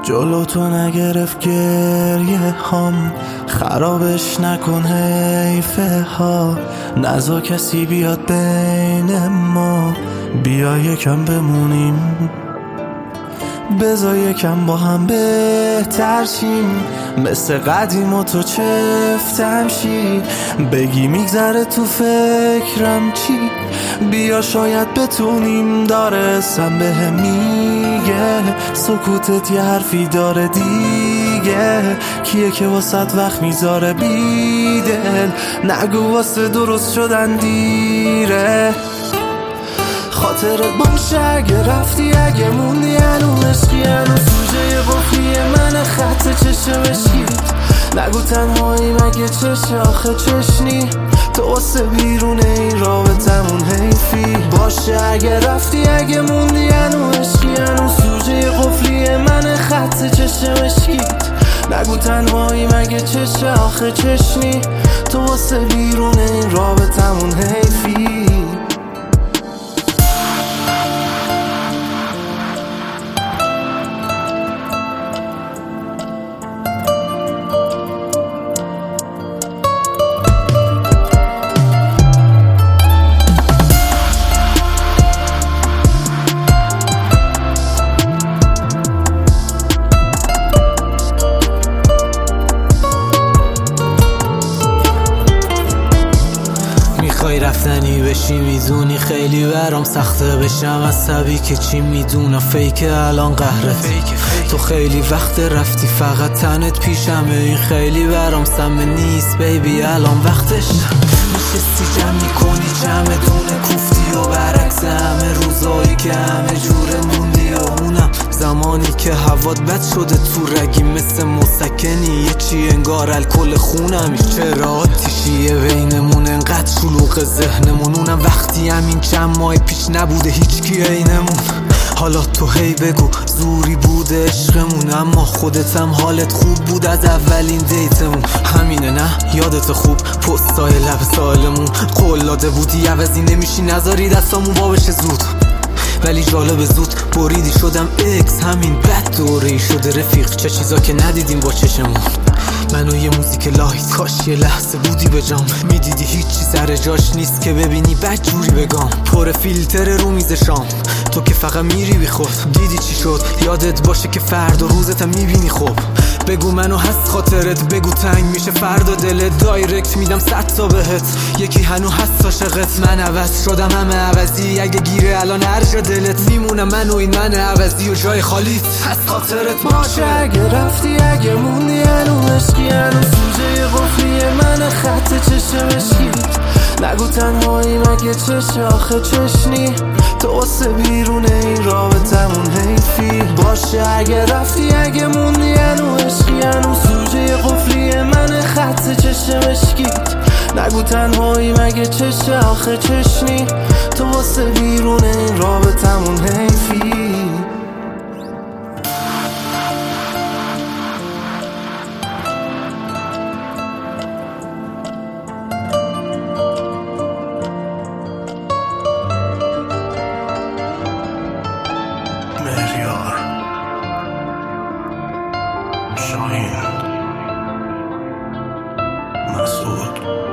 جلو تو نگرفت گریه هام، خرابش نکن حیفه ها، نزا کسی بیاد بین ما، بیا یکم بمونیم، بذار یکم با هم بهتر شیم، مثل قدیم و تو چفتم شی، بگی میگذره تو فکرم چی، بیا شاید بتونیم، داره سم به میگه سکوتت یه حرفی داره دیگه، کیه که واسط وقت میذاره بیدل، نگو واسه درست شدن دیره، خاطرت باشه اگه رفتی، اگه موندی هنو عشقی، هنو سوژه قفلی من خط چشم اشکیت، نگو تنهایی مگه چشه آخه چشنی، تو واسه بیرون این رابطمون حیفی، باشه اگه رفتی، اگه موندی هنو عشقی، هنو سوژه قفلی من خط چشم اشکیت، نگو تنهایی مگه چشه آخه چشنی، تو واسه بیرون این رابطمون حیفی. میخوای رفتنی بشی میدونی، خیلی برام سخته بشم عصبی که چی میدونم، فیک الان قهرت، تو خیلی وقت رفتی فقط تنت پیشمه، این خیلی برام سمه نیست بیبی الان وقتش، نشستی جمع میکنی جمع دونه کوفتی و برعکس همه روزایی که همه جوره موندی و اونم زمانی که هوات بد شده تو رگی مثل مسکنی، یه چی انگار الکل خونم، چرا آتیشیه بینمون انقدر شلوغ ذهنمون، اونم وقتی همین چند ماه پیش نبوده هیچ کی عینمون، حالا تو هی بگو زوری بوده عشقمون، اما خودت هم حالت خوب بود از اولین دیتمون، همینه نه یادت خوب پستای لب سالمون، قول داده بودی عوضی نمیشی نذاری دستامون وا بشه زود، ولی جالب زود بریدی شدم اکس، همین بد دوره‌ای شده رفیق، چه چیزا که ندیدیم با چشمون، منو یه موزیک لایت، کاش یه لحظه بودی به جام، میدیدی هیچی سر جاش نیست که ببینی بد جوری بگم، پر فیلتر رو میز شام، تو که فقط میری بی خود، دیدی چی شد یادت باشه که فردا روزتم میبینی، خب بگو منو هست خاطرت، بگو تنگ میشه فردا دلت، دایرکت میدم 100 تا بهت، یکی هنو هست عاشقت، من عوض شدم همه عوضی، اگه گیره الان هر جا دلت میمونم من و این من عوضی و جای خالیت هست خاطرت باشه، اگه رفتی، اگه موندی هنو عشقی، هنو سوژه قفلی من خط چشم اشکیت، نگو تنهایی مگه چشه آخه چشنی، تو واسه بیرون این رابطمون حیفی، باشه اگه رفتی، اگه موندی هنو عشقی، هنو سوژه قفلی من خط چشم اشکیت، نگو تنهایی مگه چشه آخه چشنی، تو واسه بیرون این رابطمون حیفی. مهریار شاهین مسعود